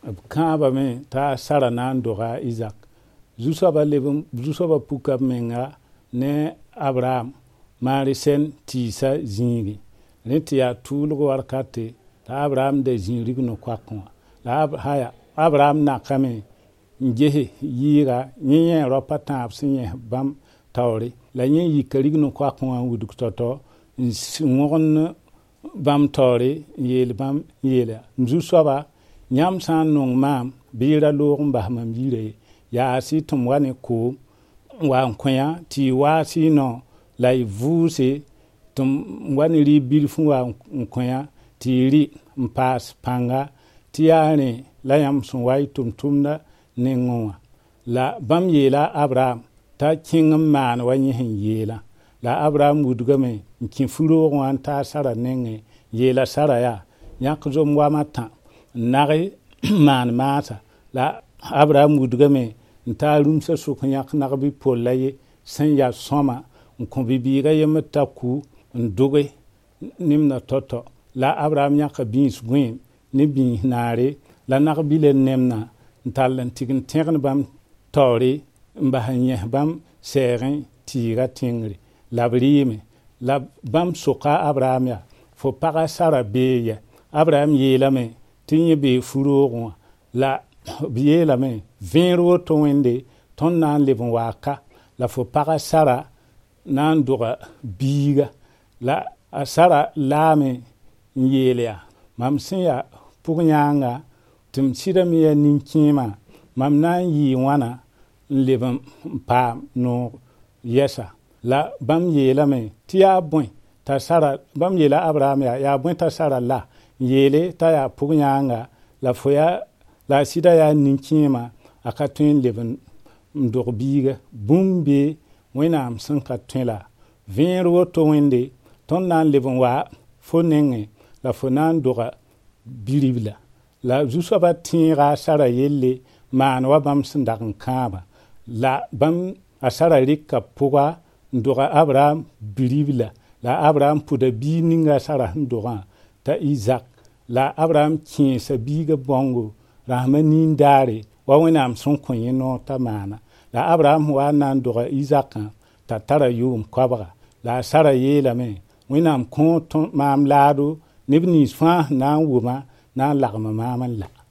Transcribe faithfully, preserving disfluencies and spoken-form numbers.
b kãabame t'a sara na n doga a Izak. Zu-soaba leb zu-soaba puka b menga ne Abraham maare sẽn tiisa zĩigi rẽ tɩ yaa tuulg warkate t'a Abraham da zĩig rig no-koakẽ wã la haya Abraham nakame n gese yɩɩga yẽ yẽ ra pa tãab sẽn yẽs bãmb taoore la yẽ yika rig no-koakẽ wã n wudg tao-tao n wõgn bãmb taoore n yeel bãmb n yeela m zu-soaba yãmb sã n nong maam bɩ y ra loog n bas mam yirã ye yaa sɩ tɩ m wa ne koom n wa n kõ-yã tɩ y waas y nao la y vʋʋse tɩ m wa ne rɩɩb bilf n wa n kõ-yã tɩ y rɩ n paas pãnga tɩ yaa rẽ la yãmb sẽn wa y tʋm-tʋmda nengẽ wã la bãmb yeela Abraham t'a kẽng n maan wa yẽ sẽn yeelã la Abraham wudgame n kẽ fu-roogẽ wã n taa Sara nengẽ yeela Sara yaa yãk zom wama tã n nag maan maasa la Abraham wudgame n taa rũmsa sʋk yãk nag bɩ polla ye sẽn ya sõma n kõ bi-bɩɩga yembr t'a ku n doge nemda tao-tao la Abraham yãka bĩis gõeem ne bĩis naare la nag bɩ la nemna n tall n tɩg n tẽgn bãmb taoore n bas n yẽs bãmb sɛɛgẽ tɩɩga tẽngre la b rɩɩme la bãmb soka Abraham yaa fo paga Sara bee ya Abraham yeelame tɩ yẽ bee fu-roogẽ wã la b yeelame vẽer woto wẽnde tõnd na n leb n waa ka la fo paga Sara na n doga biiga la a Sara laame n yeel yaa mam sẽn ya pʋg-yãanga tɩ m sɩdame yaa nin-kẽemã mam na n yɩɩ wãna n leb n paam noog yɛsa la bãmb yeelame tɩ yaa bõe t'a Sara bãmb yeela Abraham yaa yaa bõe t'a Sara la n yeele t'a yaa pʋg-yãanga la fo yaa la a sɩda yaa nin-kẽemã a ka tõe n leb n dog biiga bũmb bee Wẽnnaam sẽn ka tõe la vẽer woto wẽnde tõnd na n leb n wa fo nengẽ la fo na n doga biribla la zu-soaba tẽega a Sara yelle maan wa bãmb sẽn dag n kãaba la bãmb a Sara rɩka pʋga n doga Abraham biribla la Abraham pʋda bii ninga a Sara sẽn dogã t'a Izak la Abraham kẽesa biiga bõngo rasma nin-daare wa Wẽnnaam sẽn kõ yẽ noog t'a maana la Abraham wa na n doga Izakã t'a tara yʋʋm koabga la a Sara yeelame Wẽnnaam kõ maam laado neb nins fãa sẽn na n wʋma na n lagma maam n la